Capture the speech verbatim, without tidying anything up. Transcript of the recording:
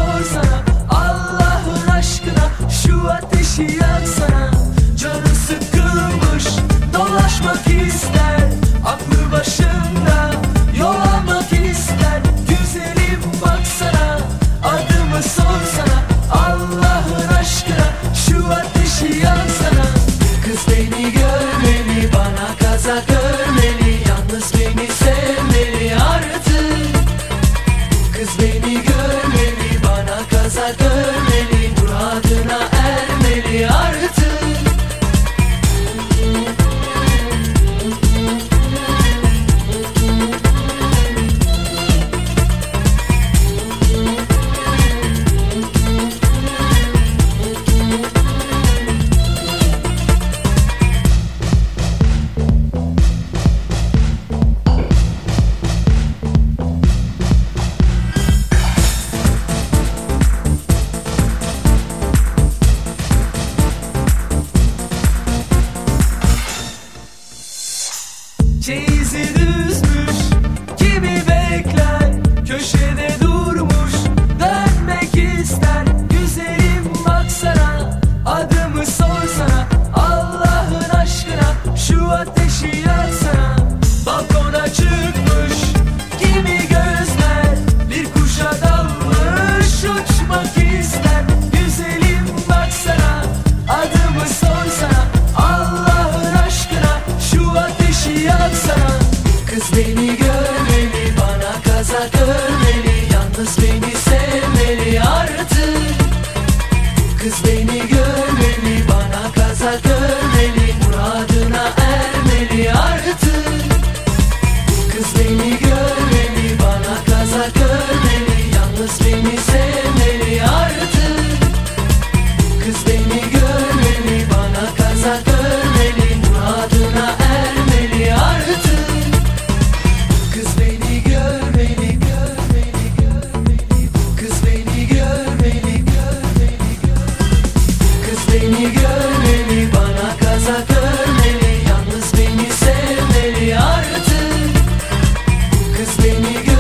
sorsana, Allah'ın aşkına şu ateşi yaksana. Canı sıkılmış dolaşmak ister, aklı başında yol almak ister. Güzelim baksana, adımı sorsana, Allah'ın aşkına şu ateşi yaksana. Kız beni görmeli, bana kazak örmeli, yalnız beni sevmeli artık. Kız beni görmeli, bana kazak örmeli, muradına ermeli artık. Çeyizi düzmüş, kimi bekler, köşede durmuş, dönmek ister. Güzelim baksana, adımı sorsana, Allah'ın aşkına şu ateşi yaksana. Balkona çıkmış, kimi gözler, bir kuşa dalmış, uçmak ister. Güzelim baksana, adımı sorsana, Allah'ın aşkına şu ateşi yaksana. Kız beni görmeli, bana kazak örmeli, yalnız beni sevmeli artık. Kız beni görmeli, bana kazak örmeli, muradına ermeli artık. Kız beni görmeli, bana kazak örmeli, yalnız beni sevmeli artık. Kız beni görmeli, bana kazak örmeli, muradına ermeli artık. Kız beni görmeli, görmeli, görmeli. Kız beni görmeli, görmeli, görmeli. Kız beni görmeli, bana kazak örmeli, yalnız beni sevmeli artık. Kız beni görmeli.